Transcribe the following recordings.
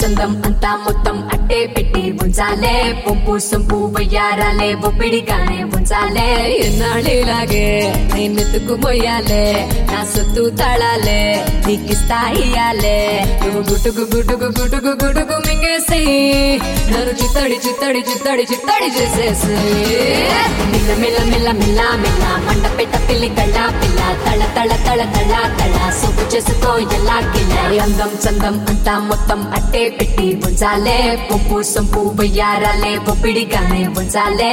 చందం అంతా మొత్తం అట్టే పెట్టి ఉంచాలే పొంపు సొంపు వయ్యారాలే ఒప్పిడిగానే ఉంచాలే ఎన్నాళ్ళిలాగే నేనెత్తుకు మొయ్యాలే నా సొత్తు తాళాలే నీకిస్తా ఇయ్యాలే నువ్వు గుటుకు గుటుకు గుటుకు గుటుకు మింగేసి నన్ను చిత్తడి చిత్తడి చిత్తడి చిత్తడి చేసేసి మిల్ల మిల్ల మిల్ల మిల్ల మిల్ల మండ పెట్ట పిల్లి కళ్ళ పిల్ల తళ తళ తళ తళ తళ సొప్పు చేసుకో ఎలా కిల్ల అందం చందం అంతా మొత్తం అట్టే పెట్టి ఉంచాలే పొంపు సొంపు వయ్యారాలే ఒప్పిడిగానే ఉంచాలే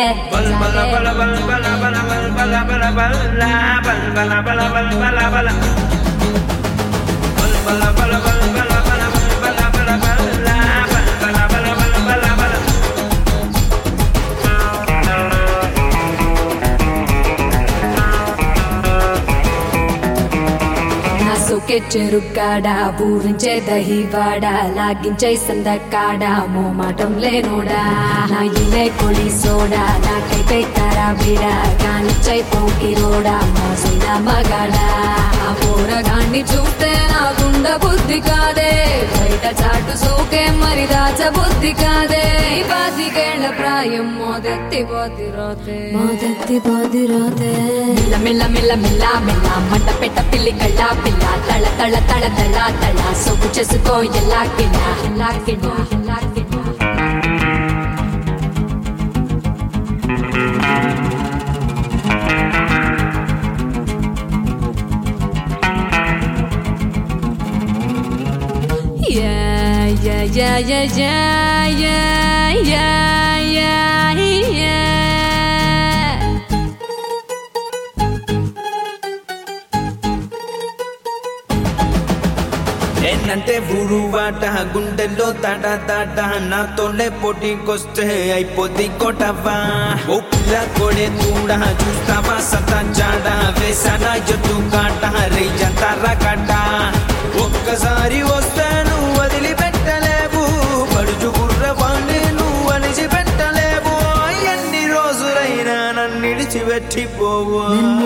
సోకే చెరుకాడా ఊరించే దహివాడా లాగించే సందకాడా మోమాటం లేనోడా నా ఇలే కొలి సోడా నాకైతే కరాబిడా కానిచ్చై పోకిరోడా మోసిన మగాడా ఆ పోరగాన్ని చూస్తే నా గుండ బుద్ధి కాదే బయట చాటు సోకే మరి దాచ బుద్ధి కాదే బాధికేళ్ల ప్రాయం మోదెత్తి పోతిరోతే మిల్ల మిల్ల మిల్ల మిల్ల మిల్ల మంట పెట్ట పిల్లి కళ్ళ పిల్ల తళ తళ తళ తళ తళ సొప్పు చేసుకో ఎలా కిన్న ఎలా కిన్న ఎలా కిన్న yeah yeah yeah yeah yeah yeah yeah yeah ఏంటంటే ఊరు వాట గుండెల్లో తడ తడ నాతోనే పోటీకొస్తే అయిపోద్ది కొట్టవా ఓ పిల్ల కొడే తూడా చూస్తావా సత జాడ వేసానా ఎత్తు కాట రేజంతా రకట ఒక్కసారి వస్తే నువ్వు వదిలిపెట్టలేవు పడుచు గుర్రవాణ్ణి నువ్వు అనిచి పెట్టలేవు ఎన్ని రోజులైనా నన్ను విడిచిపెట్టిపోవు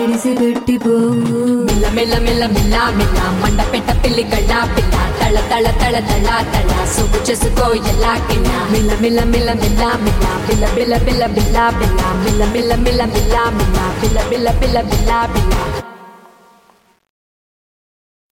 మిల్ల మిల్ల మిల్ల మిల్ల మిల్ల మండ పెట్ట పిల్లి కళ్ళ పిల్ల తళ తళ తళ తళ తళ సొప్పు చేసుకో ఎలా కిన్న మిల్ల మిల్ల మిల్ల మిల్ల మిల్ల బిల్ల బిల్ల బిల్ల బిల్ల బిల్ల మిల్ల మిల్ల మిల్ల మిల్ల మిల్ల బిల్ల బిల్ల బిల్ల బిల్ల బిల్ల